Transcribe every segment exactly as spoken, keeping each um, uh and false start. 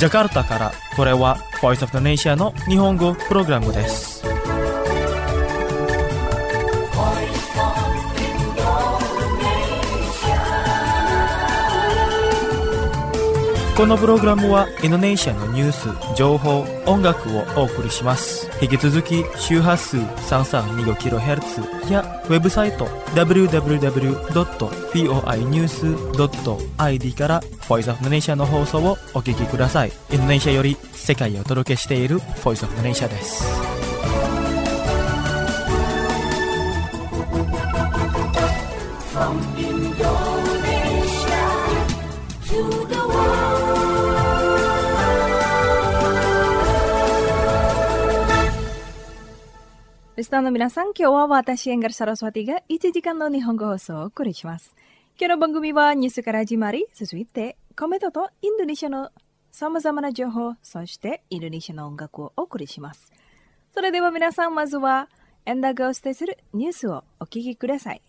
ジャカルタからこれは Voice of the Nation の日本語プログラムです。このプログラムはインドネシアのニュース、情報、音楽をお送りします。引き続き周波数 さんさんにごキロヘルツ やウェブサイト ダブリューダブリューダブリュードットフォーアイニュースドットアイディー から Voice of the Nation の放送をお聞きください。インドネシアより世界をお届けしている Voice of the Nation です。From Indonesia to the worldリスナーの皆さん、今日は私エンガルサラスワティがいちじかんの日本語放送をお送りします。今日の番組はニュースから始まり、続いてコメントとインドネシアのさまざまな情報、そしてインドネシアの音楽をお送りします。それでは皆さん、まずはエンダーがお伝えするニュースをお聞きください。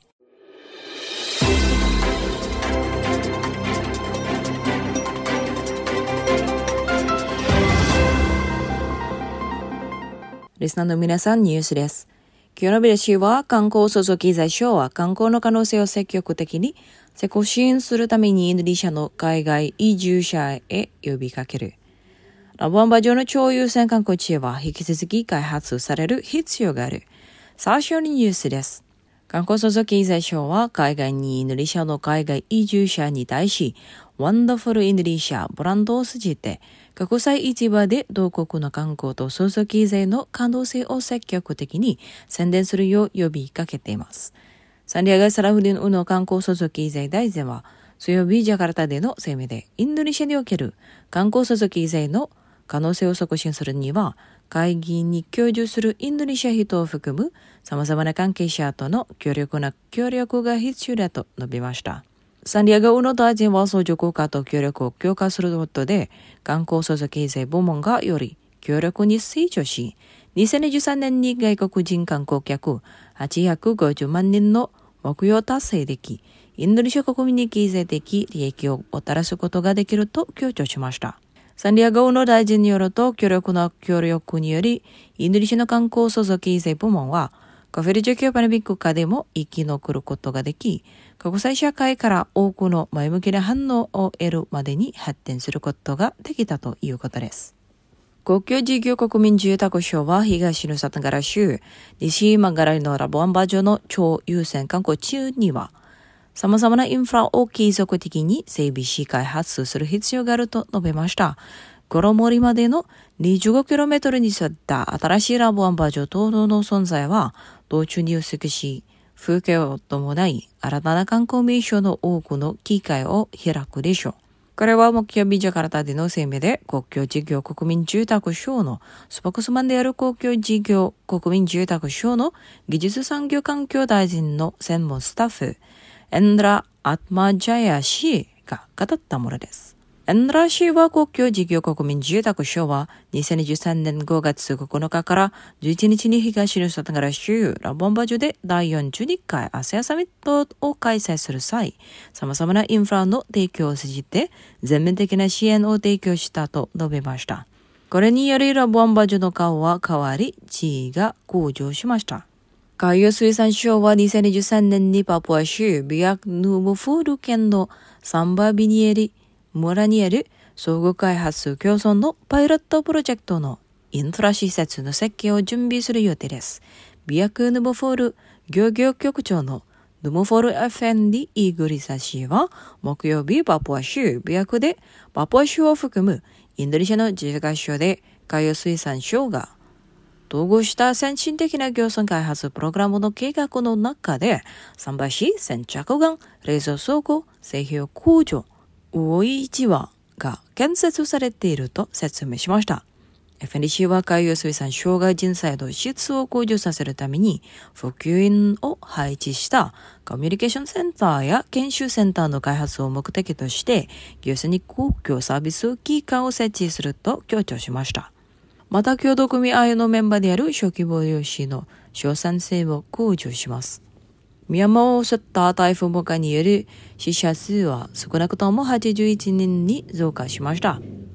リスナーの皆さん、ニュースです。今日の見出しは、観光創造経済省は観光の可能性を積極的に施行支援するためにインドネシアの海外移住者へ呼びかける。ラブアンバ城の超優先観光地は引き続き開発される必要がある。最初にニュースです。観光創造経済省は海外にインドネシアの海外移住者に対し、ワンダフルインドネシアブランドを通じて、国際市場で同国の観光と創造経済の可能性を積極的に宣伝するよう呼びかけています。サンディアガ・サラフディン・ウの観光創造経済大臣は、水曜日ジャカルタでの声明で、インドネシアにおける観光創造経済の可能性を促進するには、会議に居住するインドネシア人を含む様々な関係者との強力な協力が必要だと述べました。サンディアガ・ウの大臣は相乗効果と協力を強化することで、観光創造経済部門がより強力に成長し、にせんにじゅうさんねんに外国人観光客はっぴゃくごじゅうまんにんの目標を達成でき、インドネシア国民に経済的利益をもたらすことができると強調しました。サンディアガ・ウの大臣によると、強力な協力により、インドネシアの観光創造経済部門は、コビドじゅうきゅう パンデミック下でも生き残ることができ、国際社会から多くの前向きな反応を得るまでに発展することができたということです。公共事業国民住宅省は東ヌサトンガラ州、西マンガラリのラボアンバ城の超優先観光地には、様々なインフラを継続的に整備し開発する必要があると述べました。ゴロモリまでの にじゅうごキロメートル に沿った新しいラボアンバ城等々の存在は、道中に美しい風景を伴い、新たな観光名所の多くの機会を開くでしょう。これは木曜日ジャカルタでの声明で、公共事業国民住宅省のスポークスマンである公共事業国民住宅省の技術産業環境大臣の専門スタッフ、エンドラ・アトマジャヤ氏が語ったものです。エンドラ氏は公共事業国民住宅省はにせんにじゅうさんねんごがつここのかからじゅういちにちに東ヌサトンガラ州ラボンバ城でだいよんじゅうにかいアセアサミットを開催する際、様々なインフラの提供を通じて全面的な支援を提供したと述べました。これによりラボンバ城の顔は変わり、地位が向上しました。海洋水産省はにせんにじゅうさんねんにパプア州ビアクヌムフール県のサンバビニエリ村にある総合開発共存のパイロットプロジェクトのインフラ施設の設計を準備する予定です。ビアクヌムフォール漁業局長のヌムフォール エフエンディ イーグリサ氏は木曜日パプア州ビアクでパプア州を含むインドネシアの自治合署で海洋水産省が統合した先進的な漁村開発プログラムの計画の中で、桟橋、先着岸、冷蔵倉庫、製品工場、魚市場が建設されていると説明しました。エフエヌディーシー は海洋水産省が人材の質を向上させるために、普及員を配置したコミュニケーションセンターや研修センターの開発を目的として、漁船に公共サービス機関を設置すると強調しました。また協同組合のメンバーである小規模漁師の生産性を向上します。ミャンマーを襲った台風モカによる死者数は少なくともはちじゅういちにんに増加しました。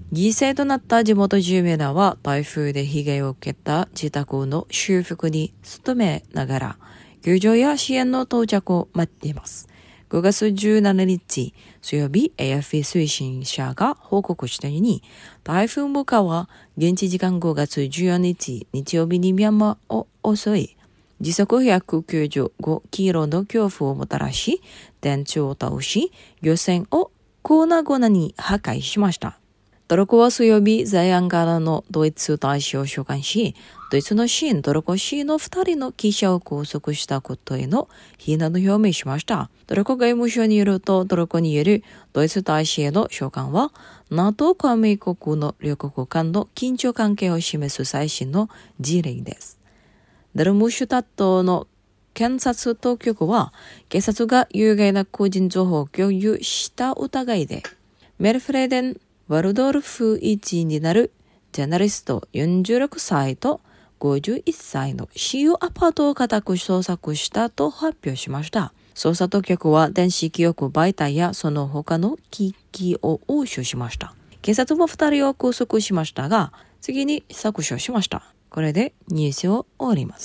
犠牲となった地元住民らは台風で被害を受けた自宅の修復に努めながら救助や支援の到着を待っています。ごがつじゅうしちにち水曜日 エーエフピー 推進者が報告したように台風モカは現地時間ごがつじゅうよっか日日曜日にミャンマーを襲い時速ひゃくきゅうじゅうごキロの恐怖をもたらし電柱を倒し漁船を粉々に破壊しました。トルコは水曜日、在アンカラのドイツ大使を召喚し、ドイツの親トルコ市の二人の記者を拘束したことへの非難を表明しました。トルコ外務省によると、トルコによるドイツ大使への召喚は、NATO 加盟国の両国間の緊張関係を示す最新の事例です。ダルムシュタットの検察当局は、警察が有害な個人情報を共有した疑いで、メルフレーデン・ワルドルフ一員になるジャーナリストよんじゅうろくさいとごじゅういっさいの私有アパートを家宅捜索したと発表しました。捜査当局は電子記憶媒体やその他の機器を押収しました。警察もふたりを拘束しましたが、次に削除しました。これでニュースを終わります。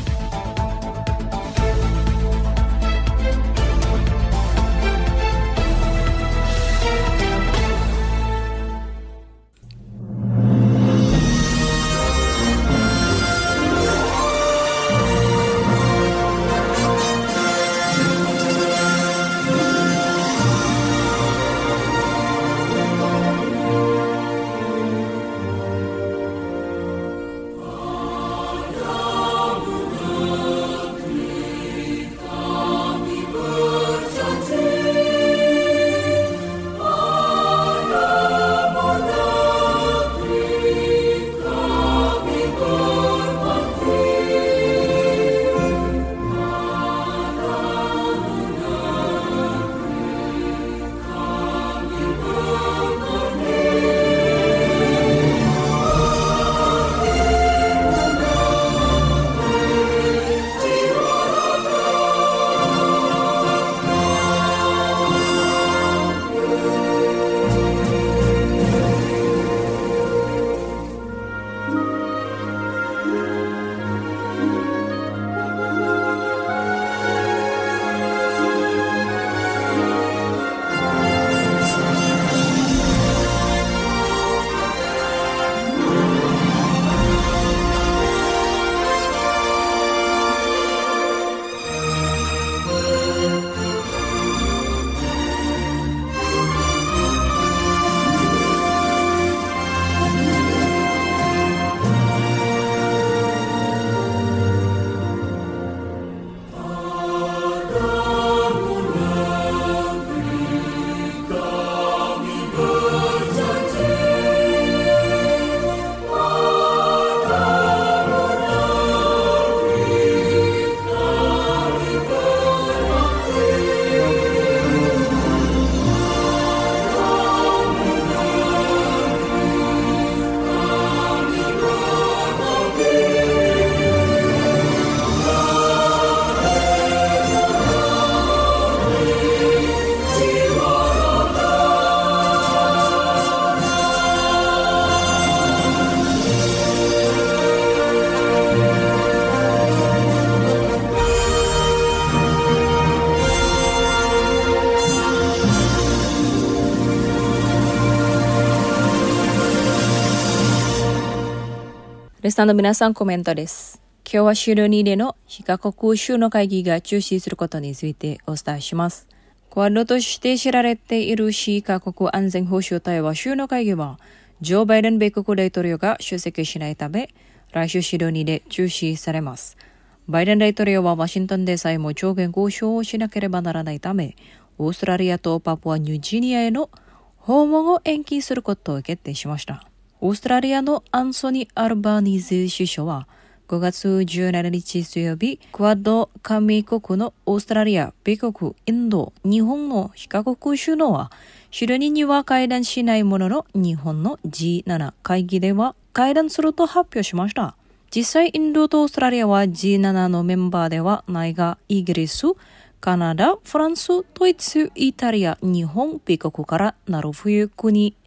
リスナーの皆さんコメントです。今日はシドニーでの非カ国首脳会議が中止することについてお伝えします。クアッドとして知られている非カ国安全保障対話首脳会議は、ジョー・バイデン米国大統領が出席しないため、来週シドニーで中止されます。バイデン大統領はワシントンでさえも上限交渉をしなければならないため、オーストラリアとパプアニューギニアへの訪問を延期することを決定しました。オーストラリアのアンソニー・アルバニーズ首相はごがつじゅうしちにち水曜日、クアッド加盟国のオーストラリア、米国、インド、日本の非カ国首脳はシドニーには会談しないものの日本の ジーセブン 会議では会談すると発表しました。実際インドとオーストラリアは ジーセブン のメンバーではないが、イギリス、カナダ、フランス、ドイツ、イタリア、日本、米国からなる冬国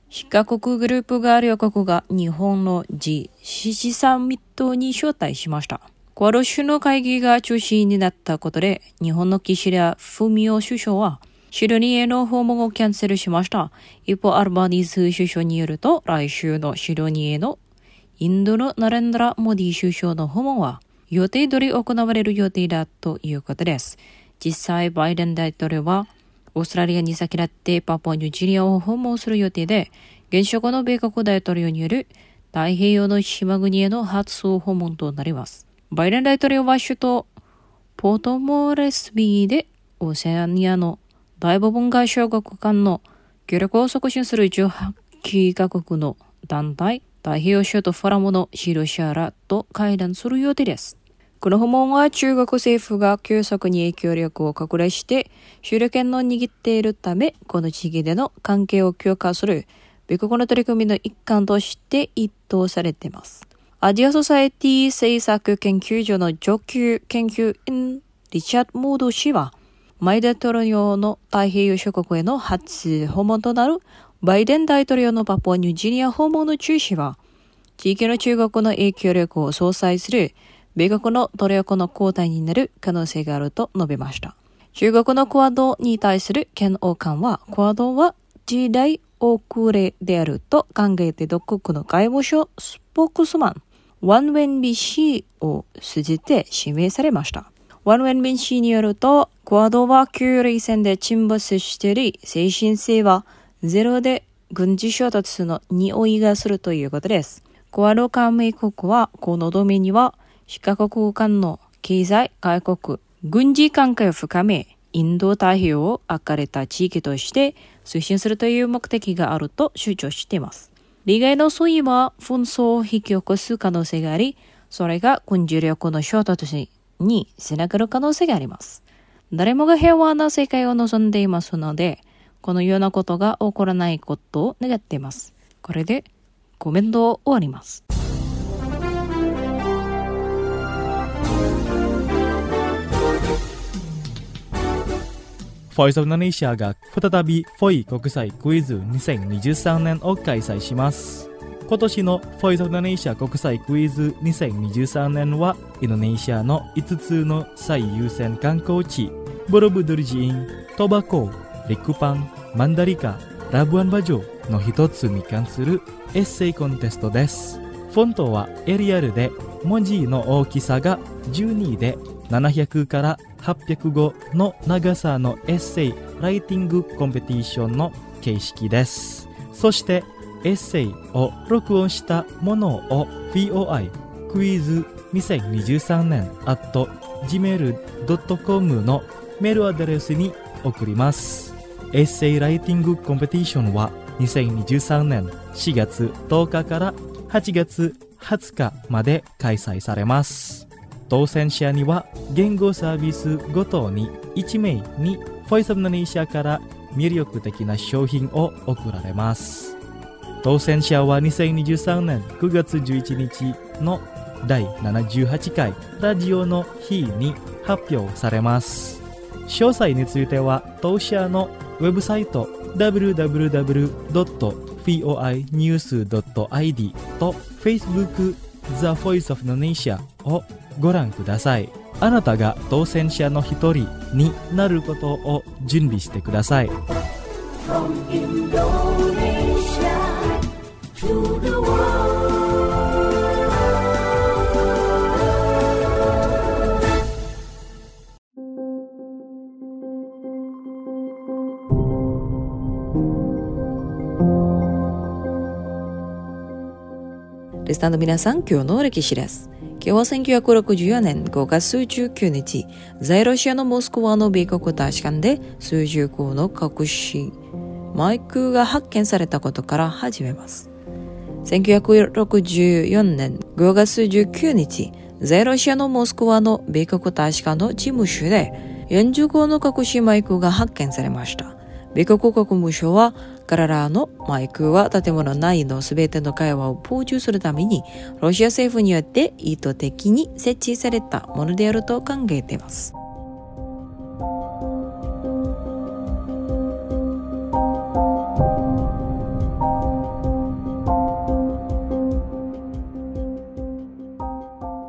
非加国グループが両国が日本の ジーシーシー サミットに招待しました。クアッド首脳会議が中止になったことで、日本の岸田文雄首相はシドニーへの訪問をキャンセルしました。一方、アルバニーズ首相によると、来週のシドニーへのインドのナレンドラ・モディ首相の訪問は予定通り行われる予定だということです。実際、バイデン大統領はオーストラリアに先立ってパプアニューギニアを訪問する予定で、現職の米国大統領による太平洋の島国への初訪問となります。バイデン大統領は首都ポートモレスビーでオセアニアの大部分が小国間の協力を促進するじゅうはちカ国の団体、太平洋諸島フォラムの指導者らと会談する予定です。この訪問は中国政府が急速に影響力を拡大して主導権を握っているため、この地域での関係を強化する米国の取り組みの一環として一等されています。アジアソサエティ政策研究所の上級研究員リチャード・モード氏は、バイデン大統領の太平洋諸国への初訪問となるバイデン大統領のパプアニューギニア訪問の中止は、地域の中国の影響力を相殺する米国の努力の後退になる可能性があると述べました。中国のクアッドに対する嫌悪感は、クアッドは時代遅れであると考えて独国の外務省スポークスマン、ワン・ウェンビン氏を通じて指名されました。ワン・ウェンビン氏によると、クアッドは旧冷戦で沈没しており、精神性はゼロで軍事衝突の匂いがするということです。クアッド加盟国は、この同盟には、非加国間の経済、外国、軍事関係を深め、インド太平洋を明かれた地域として推進するという目的があると主張しています。利害の相違は紛争を引き起こす可能性があり、それが軍事力の衝突につながる可能性があります。誰もが平和な世界を望んでいますので、このようなことが起こらないことを願っています。これでコメントを終わります。 ボイスオブインドネシアが再びフォイ国際クイズにせんにじゅうさんねんを開催します。今年のボイスオブインドネシア国際クイズにせんにじゅうさんねんはインドネシアのいつつの最優先観光地、ボロブドゥルジーン、トバコ、リクパン、マンダリカ、ラブアンバジョの一つに関するエッセイコンテストです。フォントはエリアルで、文字の大きさがじゅうにでななひゃくからはっぴゃくごの長さのエッセイライティングコンペティションの形式です。そしてエッセイを録音したものを ブイオーアイ クイズにせんにじゅうさんねん アット ジーメール ドットコム のメールアドレスに送ります。エッセイライティングコンペティションはにせんにじゅうさんねんしがつとおかからはちがつはつかまで開催されます。当選者には言語サービスごとにいちめいにボイスオブインドネシアから魅力的な商品を贈られます。当選者はにせんにじゅうさんねんくがつじゅういちにちのだいななじゅうはちかいラジオの日に発表されます。詳細については当社のウェブサイト ダブリューダブリューダブリュードットフォーアイニュースドットアイディー と Facebook The Voice of Indonesia をご覧ください。あなたが当選者の一人になることを準備してください。From Indonesia to the world. リスナーの皆さん、今日の歴史です。今日はせんきゅうひゃくろくじゅうよねんごがつじゅうくにち、在ロシアのモスクワの米国大使館で数十個の隠しマイクが発見されたことから始めます。せんきゅうひゃくろくじゅうよねんごがつじゅうくにち、在ロシアのモスクワの米国大使館の事務所でよんじゅうごの隠しマイクが発見されました。米国国務省は、彼らのマイクは建物内のすべての会話を傍受するために、ロシア政府によって意図的に設置されたものであると考えています。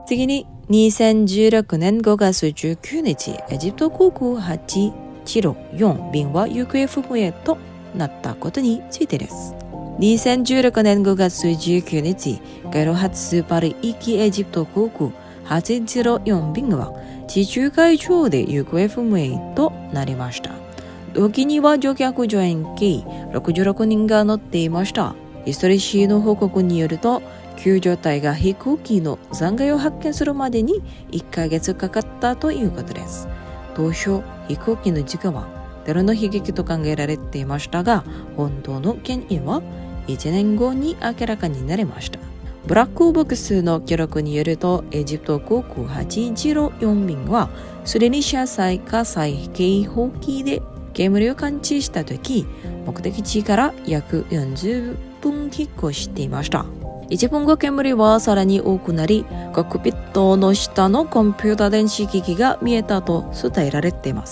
次ににせんじゅうろくねんごがつじゅうくにち、エジプト航空はちゼロよん便は行方不明となったことについてです。にせんじゅうろくねんごがつじゅうくにち、カイロ発パリ行きエジプト航空はちゼロよん便は地中海上で行方不明となりました。同機には乗客乗員計ろくじゅうろくにんが乗っていました。ヒストリー誌の報告によると、救助隊が飛行機の残骸を発見するまでにいっかげつかかったということです。当初、飛行機の事故はテロの悲劇と考えられていましたが、本当の原因はいちねんごに明らかになりました。ブラックボックスの記録によると、エジプト航空はちゼロよん便はすでに車載火災警報器で煙を感知したとき、目的地から約よんじゅっぷん引っ越していました。いちぷんご煙はさらに多くなり、コックピットの下のコンピュータ電子機器が見えたと伝えられています。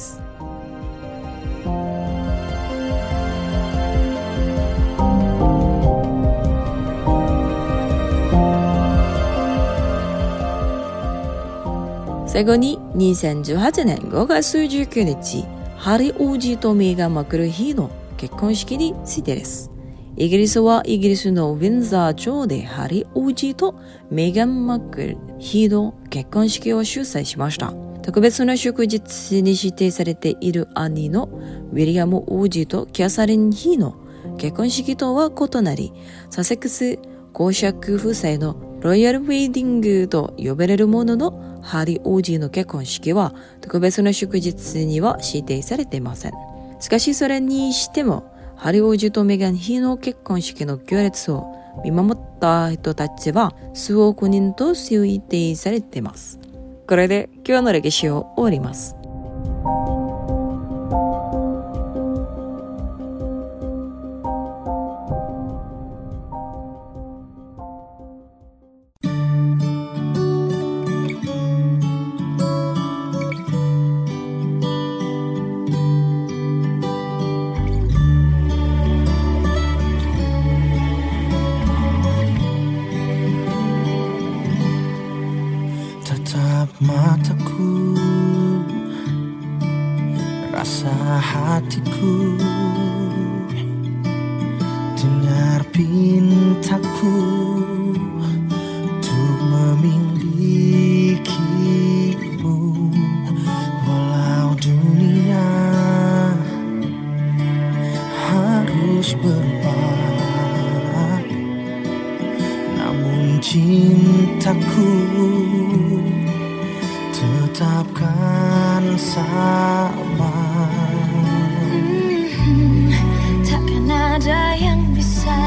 最後ににせんじゅうはちねんごがつじゅうくにち、ハリー王子とメーガン・マークル妃の結婚式についてです。イギリスはイギリスのウィンザー城でハリー王子とメーガン・マークル妃の結婚式を主催しました。特別な祝日に指定されている兄のウィリアム王子とキャサリン妃の結婚式とは異なり、サセックス公爵夫妻のロイヤルウェディングと呼ばれるもののハリー王子の結婚式は特別な祝日には指定されていません。しかしそれにしても、ハリー王子とメガン妃の結婚式の行列を見守った人たちは数億人と推定されています。これで今日の歴史を終わります。 Mataku, rasa hatiku, dengar pintaku untuk memilikimu. Walau dunia harus berubah, namun cintaku tetapkan sama. hmm, Takkan ada yang bisa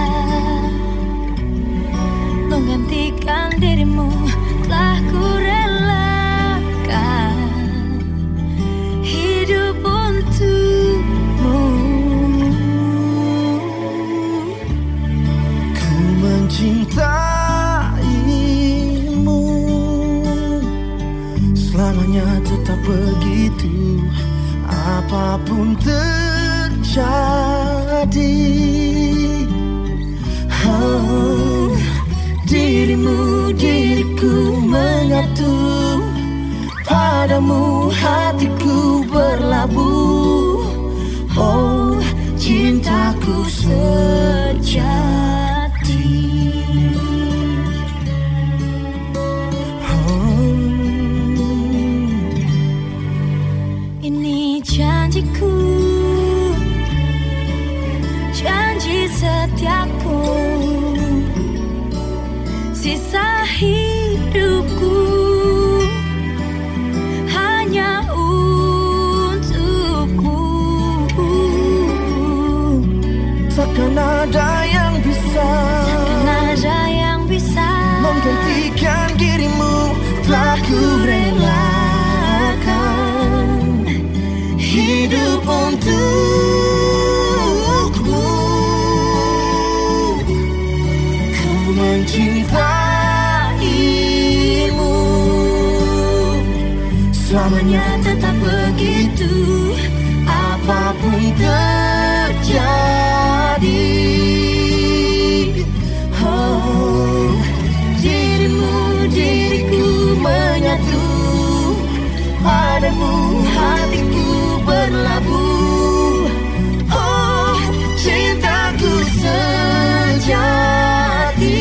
menggantikan dirimu. Telah ku relakan hidup untukmu. Ku mencintai selamanya tetap begitu, apapun terjadi. Oh, dirimu, diriku menyatu, padamu hatiku berlabuh. Oh, cintaku sejati. Janjiku, janji setiaku, sisa hidupku hanya untukmu. Takkan ada yang bisa, takkan ada yang bisa menggantikan dirimu. Telah ku relakan hidup untukmu. Ku mencintaimu, selamanya tetap begitu, apapun terjadi. Oh, dirimu, diriku menyatu, padamu hatiku berlabuh. Oh, cintaku sejati.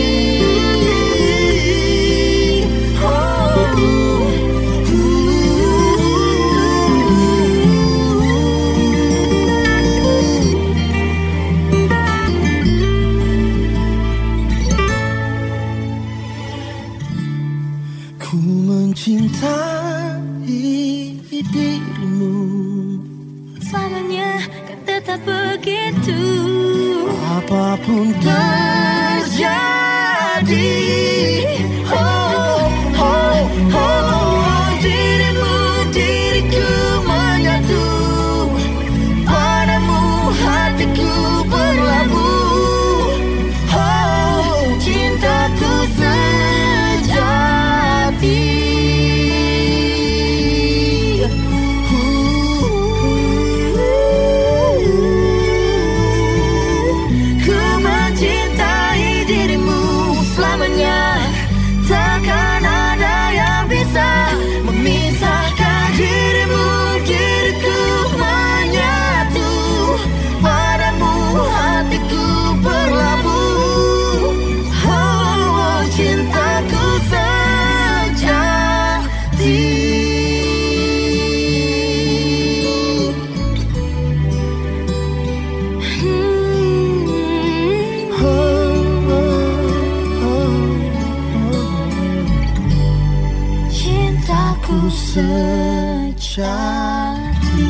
Ku mencintai dirimu, selamanya kan tetap begitu. apapun terjadi. Oh, oh, oh, dirimu, diriku menyatu, padamu hatiku berlabuh. Oh, cintaku sejati. Takkan ada yang bisa memisahkan dirimu, diriku menyatu, padamu hatiku berlabuh. Oh, cintaku sejati. Sejati.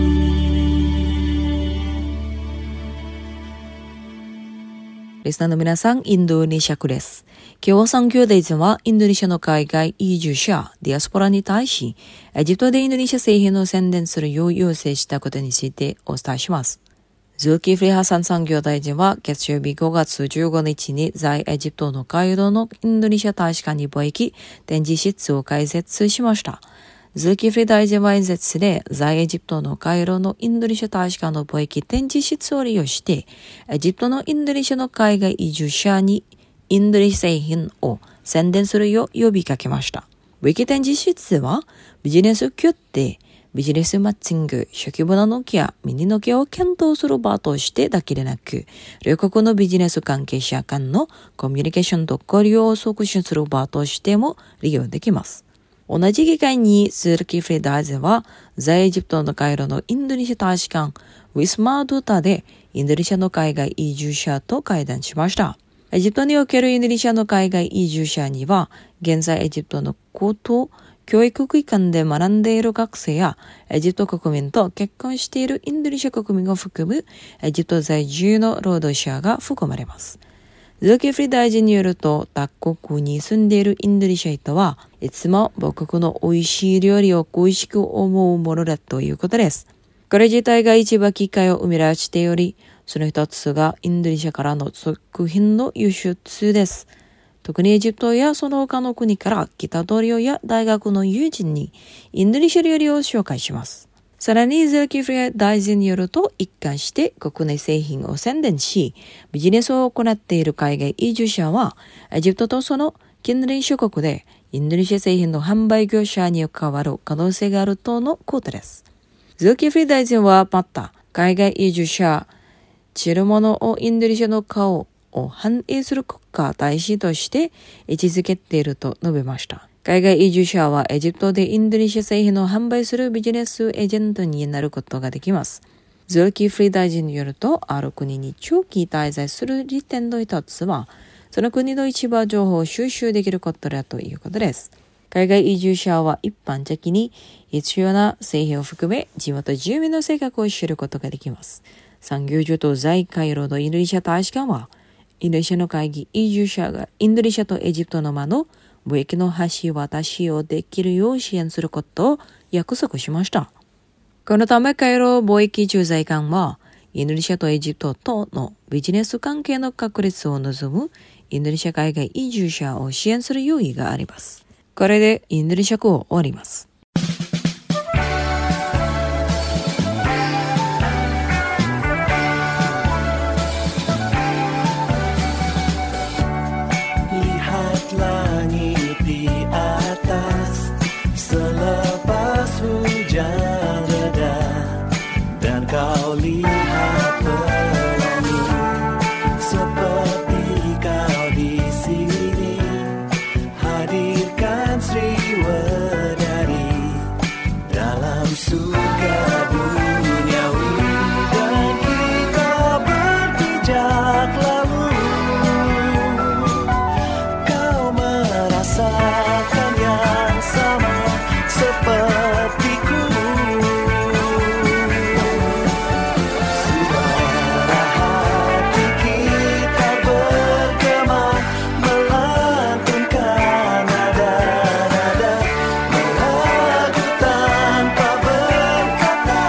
Listenerの皆さん、インドネシア区です。今日は産業大臣はインドネシアの海外移住者、ディアスポラに対し、エジプトでインドネシア製品を宣伝するよう要請したことについてお伝えします。ズルキフリハサン産業大臣は月曜日ごがつじゅうごにちに在エジプトのカイロのインドネシア大使館に貿易展示室を開設しました。ズルキフリ大臣は演説で在エジプトのカイロのインドネシア大使館の貿易展示室を利用してエジプトのインドネシアの海外移住者にインドネシア製品を宣伝するよう呼びかけました。貿易展示室はビジネス拠点、ビジネスマッチング、小規模なノキア、ミニノキアを検討する場としてだけでなく、両国のビジネス関係者間のコミュニケーションと交流を促進する場としても利用できます。同じ機会にズルキフリ大臣は、在エジプトのカイロのインドネシア大使館、ウィスマードタでインドネシアの海外移住者と会談しました。エジプトにおけるインドネシアの海外移住者には、現在エジプトの高等教育機関で学んでいる学生や、エジプト国民と結婚しているインドネシア国民を含む、エジプト在住の労働者が含まれます。ズルキフリ大臣によると、他国に住んでいるインドネシア人はいつも母国の美味しい料理を恋しく思うものだということです。これ自体が一番機会を生み出しており、その一つがインドネシアからの食品の輸出です。特にエジプトやその他の国から来た同僚や大学の友人にインドネシア料理を紹介します。さらにズルキフリ大臣によると一貫して国内製品を宣伝し、ビジネスを行っている海外移住者は、エジプトとその近隣諸国でインドネシア製品の販売業者に変わる可能性があるとのことです。ズルキフリ大臣はまた、海外移住者、知る者をインドネシアの顔を反映する国家大使として位置づけていると述べました。海外移住者はエジプトでインドネシア製品を販売するビジネスエージェントになることができます。ズルキフリ大臣によると、ある国に長期滞在する利点の一つは、その国の市場情報を収集できることだということです。海外移住者は一般的に必要な製品を含め、地元住民の性格を知ることができます。産業所と在カイロのインドネシア大使館は、インドネシアの会議移住者がインドネシアとエジプトの間の貿易の橋渡しをできるよう支援することを約束しました。このためカイロ貿易駐在官は、インドネシアとエジプトとのビジネス関係の確立を望むインドネシア海外移住者を支援する用意があります。これでインドネシア語を終わります。 Lihat langit di atas, yang reda dan kau lihat pelangi seperti kau di sini. Hadirkan Sriwedari dalam surga duniawi dan kita berpijak lalu. Kau merasakan yang sama sepertiku. Suara hati kita bergema melantunkan nada-nada melagu tanpa berkata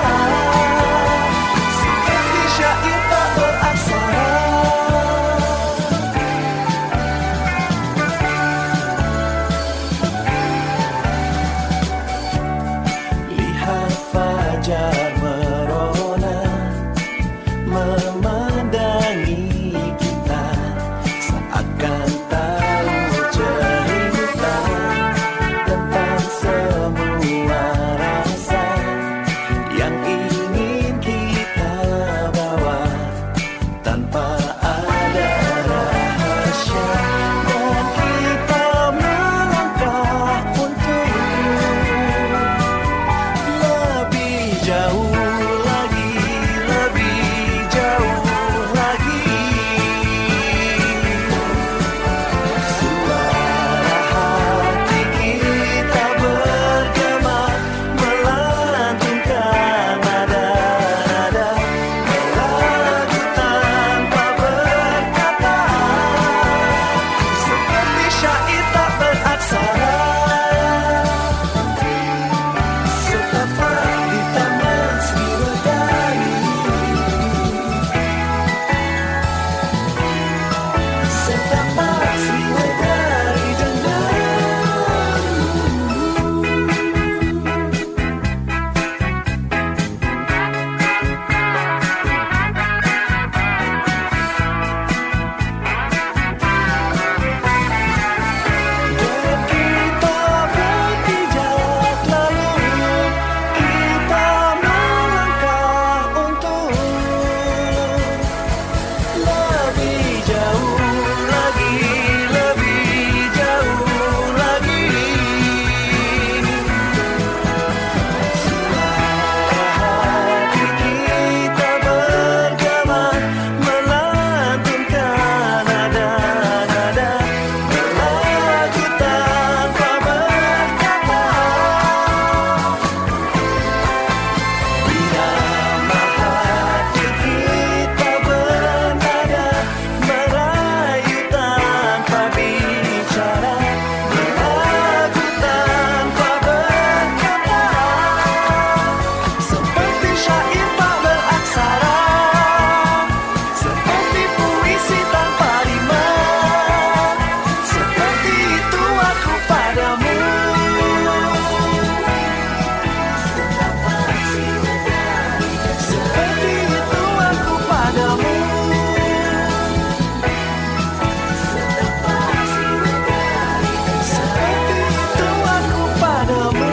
seperti syair tak beraksara. Lihat fajar merona memandangi kita seakan tahu cerita tentang semua rasa yang ingin kita bawa tanpa ada rahasia dan kita melangkah untuk lebih jauh lagi, lebih jauh lagi. Suara hati kita bergema melantunkan nada-nada melagu tanpa berkata seperti syair tak beraksara. Setapak di taman Sriwedari, setapak Sriwedari dengar. Dan kita berpijak lalu, kita melangkah untuk lebih jauh lagi, lebih jauh lagi. Suara hati kita bergema melantunkan nada-nada melagu tanpa berkata. Irama hati kita bernada merayu tanpa bicara melagu tanpa berkata seperti syair tak beraksara, seperti puisi tanpa rima, seperti itu aku padamu. Setapak Sriwedari, seperti itu aku padamu. Setapak Sriwedari, seperti itu aku padamu.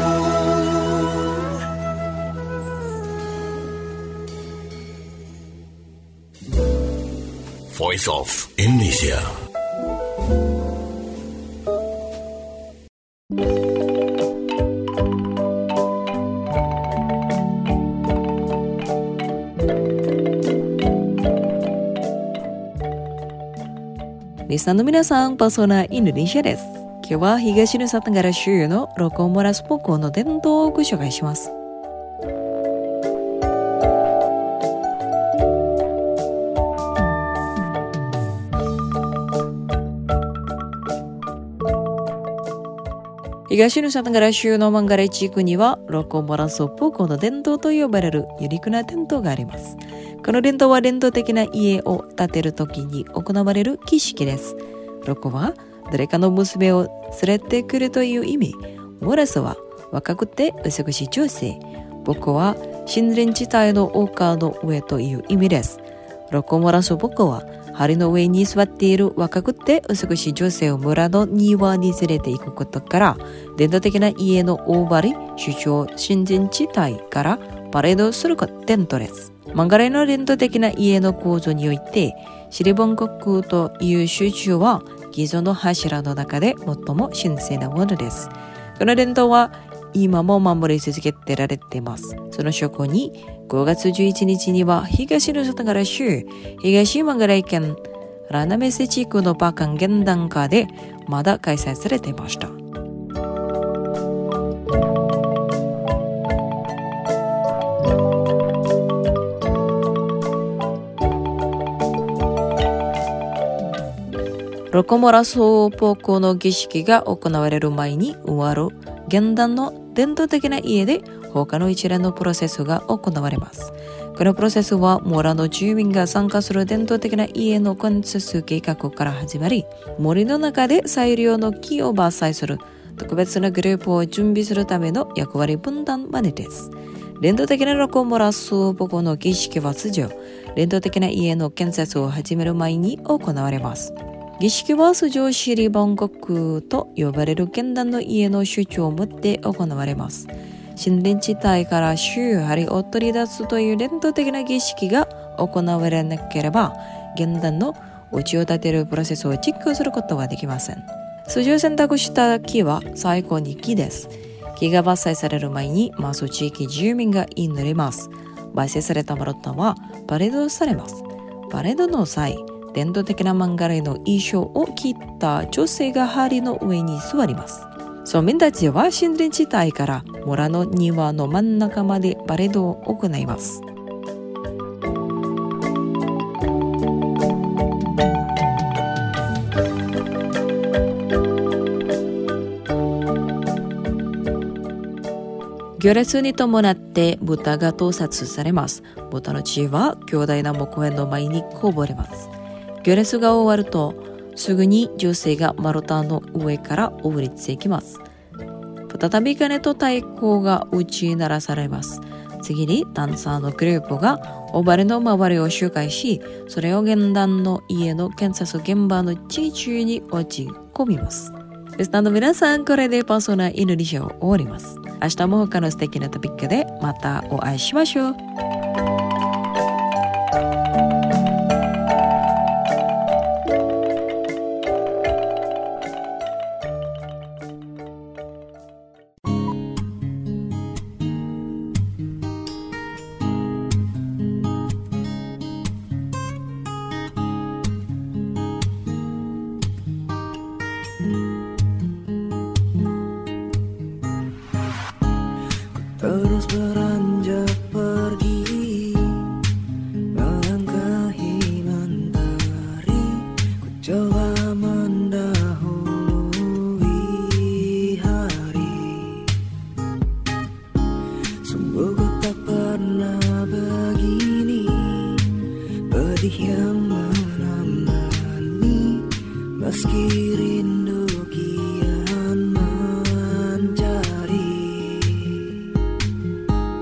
Voice of Indonesia. Listenerの皆さん、パーソナインドネシアです。今日は東ヌサタンガラ州のロコモラスポコの伝統をご紹介します。東ヌサタンガラ州のマンガレ地区にはロコモラソポコの伝統と呼ばれるユニークな伝統があります。この伝統は伝統的な家を建てるときに行われる儀式です。ロコは誰かの娘を連れてくるという意味。モラソは若くて美しい女性。ポコは森林地帯の丘の上という意味です。ロコモラソポコは梁の上に座っている若くて美しい女性を村の庭に連れて行くことから、伝統的な家の大張り、首長、新人地帯からパレードする伝統です。マンガライの伝統的な家の構造において、シリボン国という首長は既存の柱の中で最も神聖なものです。この伝統は今も守り続けてられています。その証拠にごがつじゅういちにちには東の外から州東マンガライ県ラナメセ地区のバカン現段階でまだ開催されていました。ロコモラ総ポコの儀式が行われる前に終わる現代の伝統的な家で他の一連のプロセスが行われます。このプロセスは村の住民が参加する伝統的な家の建設計画から始まり、森の中で最良の木を伐採する特別なグループを準備するための役割分担までです。伝統的なロコモラ総ポコの儀式は通常、伝統的な家の建設を始める前に行われます。儀式は通常シリボン国と呼ばれる現代の家の首長をもって行われます。森林地帯から宗梁を取り出すという伝統的な儀式が行われなければ、現代のお家を建てるプロセスを実行することはできません。通常選択した木は最高に木です。木が伐採される前に、マス地域住民が祈ります。伐採されたマロッタはパレードされます。パレードの際、伝統的なマンガライの衣装を着た女性が梁の上に座ります。村民たちは森林地帯から村の庭の真ん中までパレードを行います。行列に伴って豚が盗撮されます。豚の血は強大な木片の前にこぼれます。行列が終わると、すぐに女性が丸太の上から降りていきます。再び鐘と太鼓が打ち鳴らされます。次にダンサーのグループがオバレの周りを周回し、それを現代の家の建設現場の地中に落ち込みます。リスナーの皆さん、これでパーソナインドネシアを終わります。明日も他の素敵なトピックでまたお会いしましょう。 Terus beranjak pergi, melangkahi mentari, ku coba mendahului hari. Sungguh ku tak pernah begini, pedih yang menemani, meski rindu kian mencari.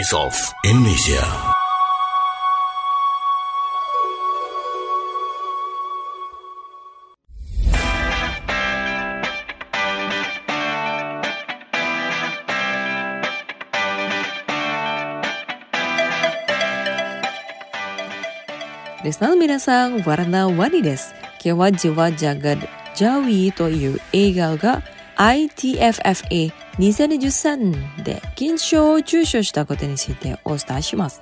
Voice of Indonesia. リスナーの皆さん、わらなわりです。今日はジワジャガッジャウィという映画が アイティーエフエフエーにせんにじゅうさんで金賞を受賞したことについてお伝えします。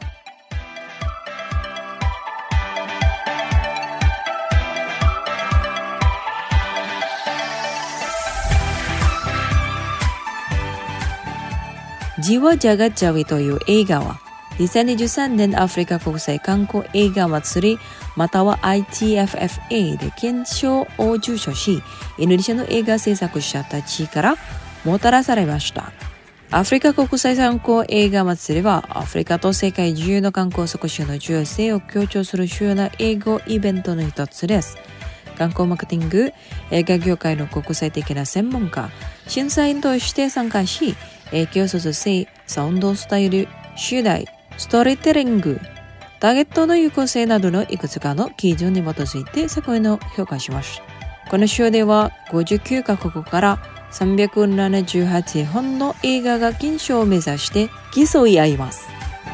ジワジャガッジャウィという映画はにせんにじゅうさんねんアフリカ国際観光映画祭りまたは アイティーエフエフエー で金賞を受賞し、インドネシアの映画制作者たちからもたらされました。アフリカ国際観光映画祭りはアフリカと世界中の観光促進の重要性を強調する主要な映画イベントの一つです。観光マーケティング、映画業界の国際的な専門家、審査員として参加し、影響創造性、サウンドスタイル、主題、ストーリーテリング、ターゲットの有効性などのいくつかの基準に基づいて作品を評価します。この賞ではごじゅうきゅうカ国からさんびゃくななじゅうはちほんの映画が金賞を目指して競い合います。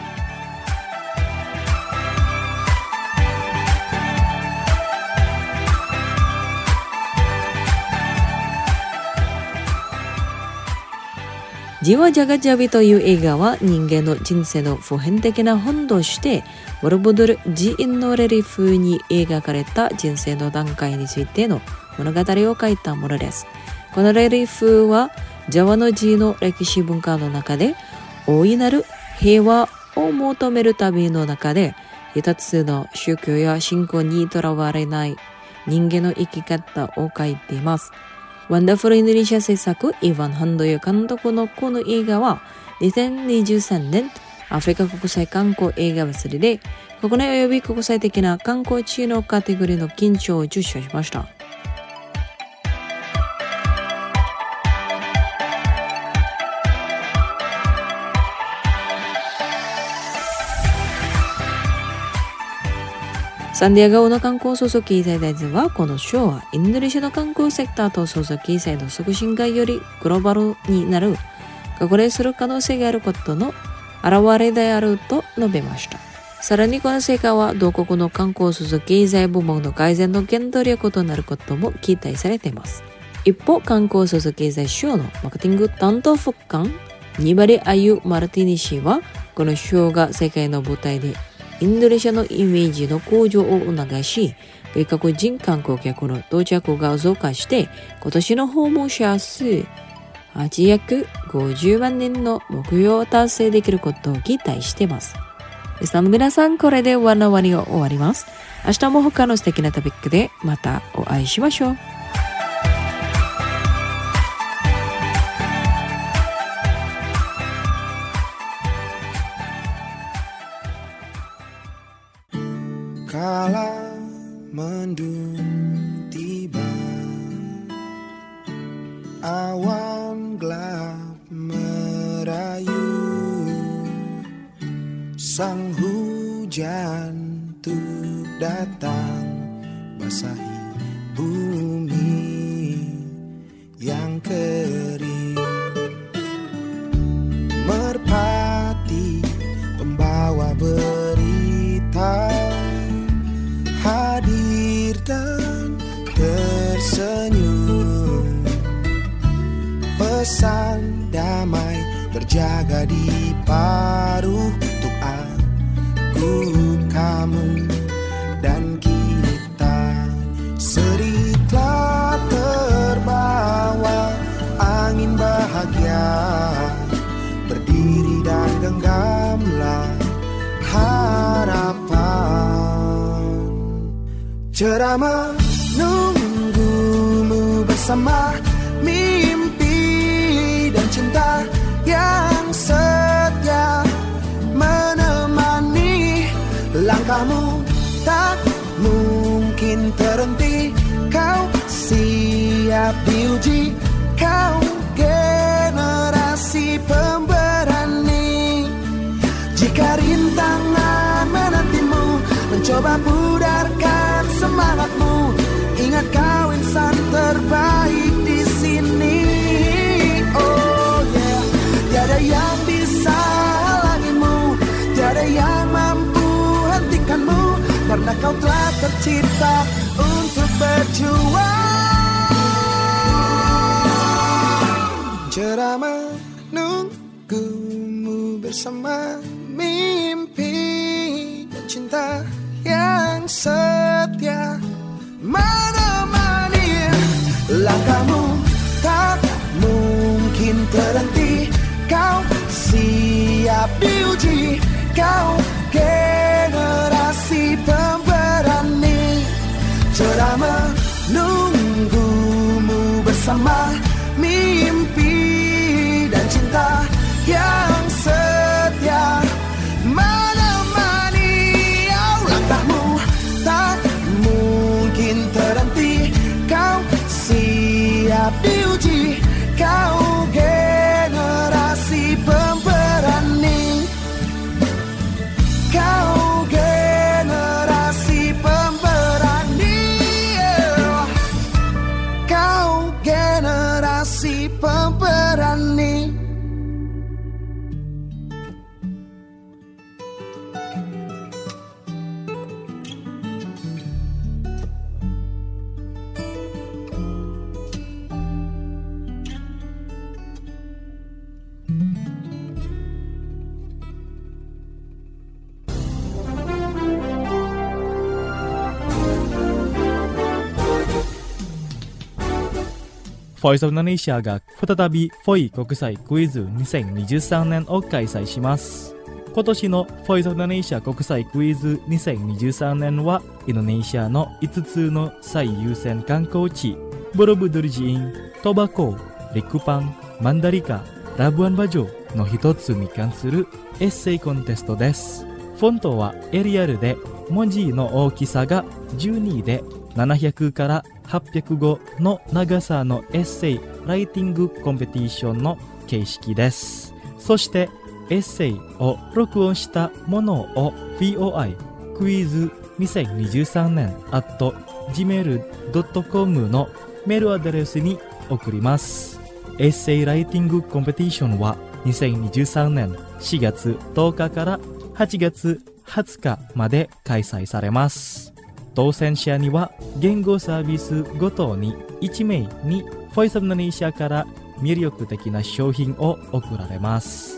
ジワジャガジャビという映画は人間の人生の普遍的な本としてボルボドル寺院のレリーフに描かれた人生の段階についての物語を書いたものです。このレリーフはジャワの寺の歴史文化の中で大いなる平和を求める旅の中で一つの宗教や信仰にとらわれない人間の生き方を書いています。ワンダフルインドネシア制作イヴァン・ハンドヨ監督のこの映画はにせんにじゅうさんねんアフリカ国際観光映画祭りで国内及び国際的な観光地のカテゴリーの金賞を受賞しました。サンディエゴの観光創造経済大臣はこの賞はインドネシアの観光セクターと創造経済の促進がよりグローバルになる拡大する可能性があることの表れであると述べました。さらにこの成果は同国の観光創造経済部門の改善の原動力となることも期待されています。一方、観光創造経済賞のマーケティング担当副官ニバリ・アユ・マルティニ氏はこの賞が世界の舞台でインドネシアのイメージの向上を促し、外国人観光客の到着が増加して、今年の訪問者数はちびゃくごじゅうまんにんの目標を達成できることを期待しています。リスナーの皆さん、これでワナワニを終わります。明日も他の素敵なトピックでまたお会いしましょう。 Kala mendung tiba, awan gelap merayu, sang hujan tuh datang basahi bumi yang kering. Merpati pembawa berita hadir dan tersenyum, pesan damai berjaga di paruh untuk aku, kamu dan kita. Seritlah terbawa angin bahagia, berdiri dan genggamlah harapan. Cerah menunggumu bersama mimpi dan cinta yang setia menemani langkahmu, tak mungkin terhenti. Kau siap diuji, kau generasi pemberani. Jika rintangan menantimu, mencoba pudarkan semangatmu. Ingat kau insan terbaik di sini. Oh yeah, tiada yang bisa halangimu, tiada yang mampu hentikanmu, karena kau telah tercipta untuk berjuang. Ceramah nunggumu bersama mimpi dan cinta yang setia menemani langkahmu. Tak mungkin terhenti, kau siap diuji. Kau generasi pemberani. Ceramah nunggumu bersama mimpi dan cinta yang setia menemani. Oh, langkahmu tak mungkin terhenti, kau siap diuji. Kau generasi pemberani. Kau generasi pemberani. Kau generasi pemberani. Voice of Indonesia が再びフォイ国際クイズにせんにじゅうさんねんを開催します。今年の Voice of Indonesia 国際クイズにせんにじゅうさんねんはインドネシアのいつつの最優先観光地ボロブドゥルジーン、トバコ、リクパン、マンダリカ、ラブアンバジョの一つに関するエッセイコンテストです。フォントはエリアルで文字の大きさがじゅうにでななひゃくからはっぴゃくごの長さのエッセイライティングコンペティションの形式です。そしてエッセイを録音したものを ブイオーアイ クイズにせんにじゅうさんねん アット ジーメール ドットコム のメールアドレスに送ります。エッセイライティングコンペティションはにせんにじゅうさんねんしがつとおかからはちがつはつかまで開催されます。当選者には言語サービスごとにいちめいに Voice of Indonesia から魅力的な商品を贈られます。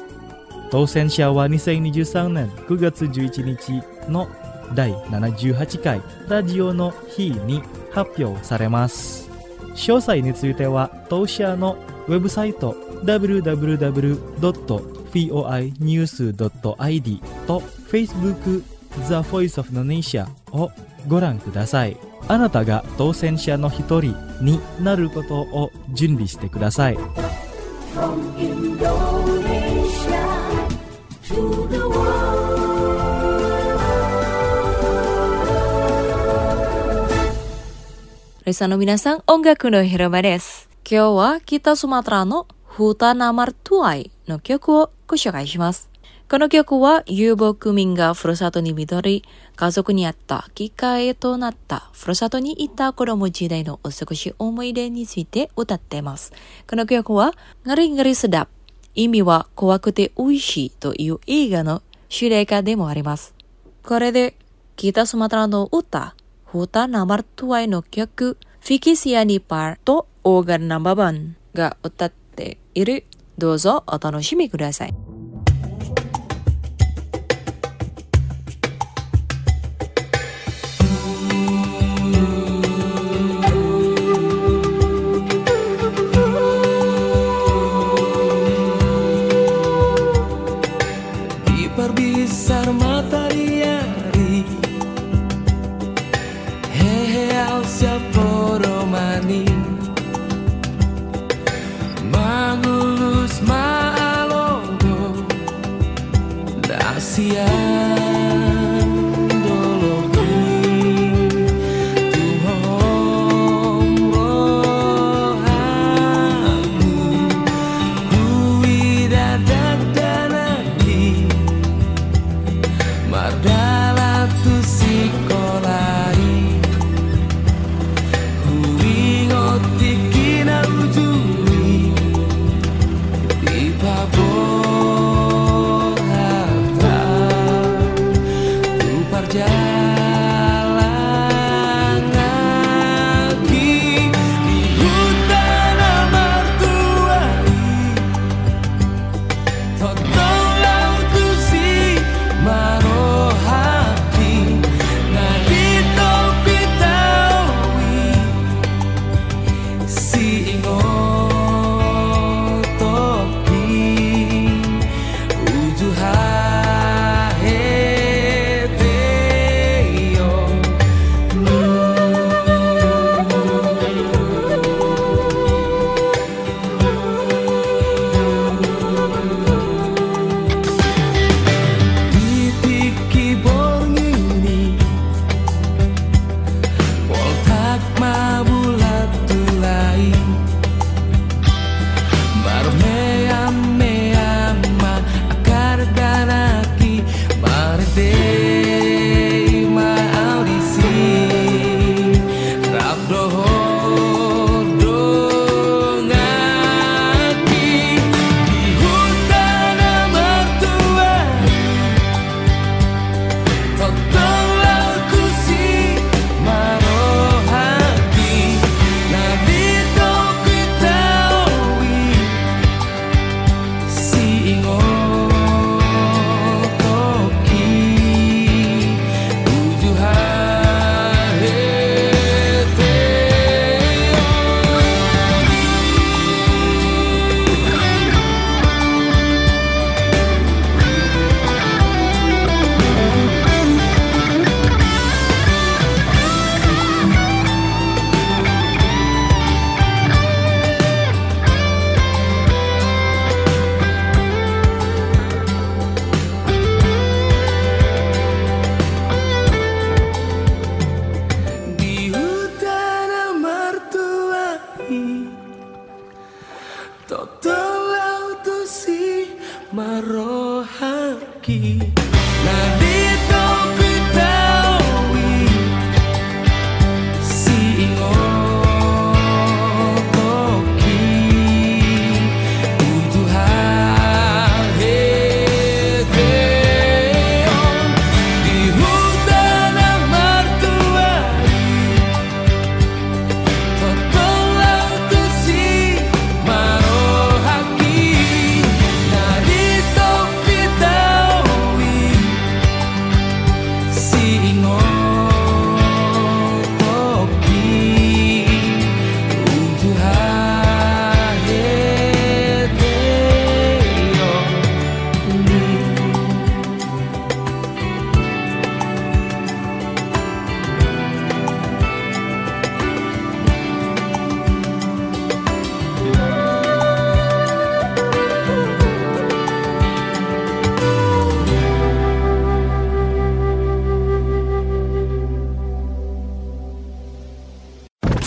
当選者はにせんにじゅうさんねんくがつじゅういちにちのだいななじゅうはちかいラジオの日に発表されます。詳細については当社のウェブサイト ダブリューダブリューダブリュードットフォーアイニュースドットアイディー と Facebook The Voice of Indonesia をご覧ください。あなたが当選者の一人になることを準備してください。 From Indonesia to the world. リスナーの皆さん、音楽の広場です。今日は北スマトラのHutan Namar Tuaiの曲をご紹介します。この曲は遊牧民がふるさとに戻り、家族にあったきっかけとなったふるさとに行った子供時代のお過ごし思い出について歌っています。この曲はngeri ngeri sedap、意味は怖くて美味しいという映画の主題歌でもあります。これで北スマトラの歌、Hutan Namar Tuaiの曲、Vicky Sianipar とOgan Nambaban が歌っている。どうぞお楽しみください。 Besar matahari, hehe alsia poromani, magulus maalogo, dasia dologi, tuhong rohamu, hui dadak danagi.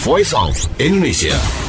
Voice of Indonesia.